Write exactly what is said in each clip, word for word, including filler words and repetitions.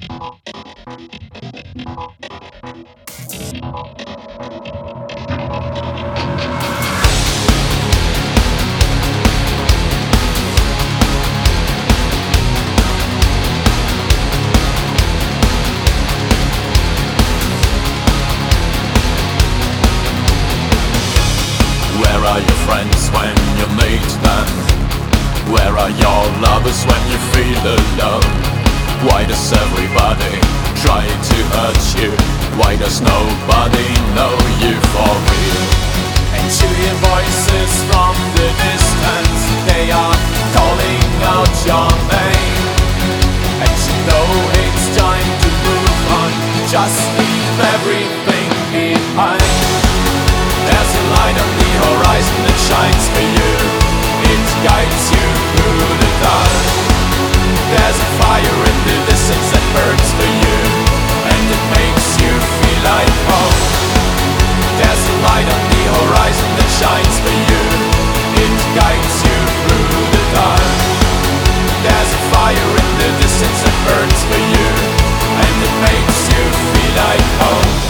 Where are your friends when you need them? Where are your lovers when you feel alone? Why does everybody try to hurt you? Why does nobody know you for real? And you hear voices from the distance, they are calling out your name. And you know it's time to move on, just leave everything behind. There's a light on the horizon that shines for you. It guides you through the dark. There's a fire in the distance that burns for you, and it makes you feel like home. There's a light on the horizon that shines for you. It guides you through the dark. There's a fire in the distance that burns for you, and it makes you feel like home.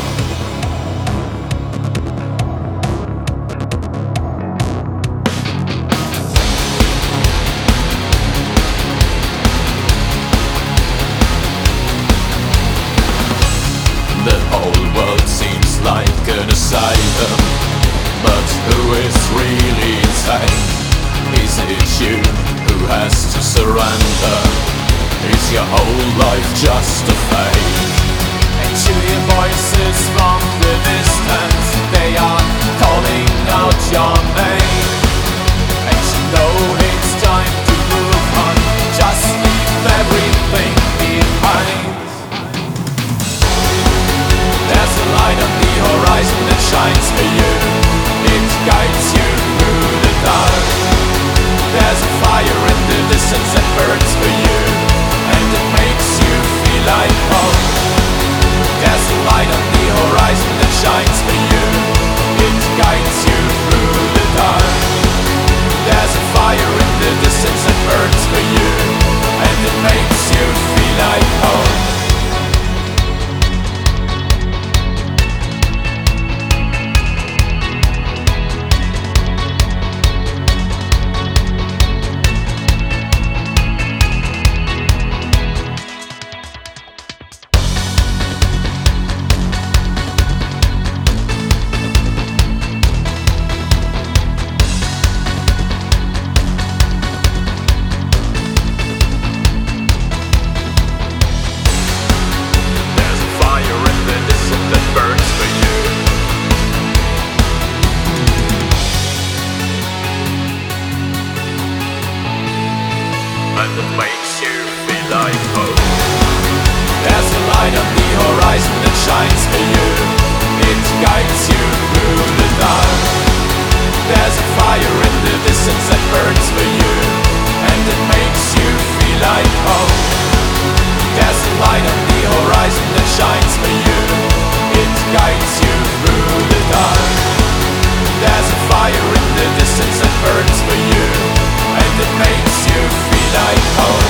The whole world seems like an asylum, but who is really safe? Is it you who has to surrender? Is your whole life just a fake? And you hear voices from the distance, they are calling out your name. And you know it's time to move on, just leave everything behind. There's a light on the horizon that shines for you. It guides you through the dark. There's a fire in the distance that burns for you, and it makes you feel like home. There's a light on the horizon that shines for you. It guides you through the dark. There's a fire in the distance that burns for you, and it makes you feel like home. And it makes you feel like home. There's a light on the horizon that shines for you. It guides you through the dark. There's a fire in the distance that burns for you, and it makes you feel like home. There's a light on the horizon that shines for you. It guides you through the dark. There's a fire in the distance that burns for you, and it makes you feel like home.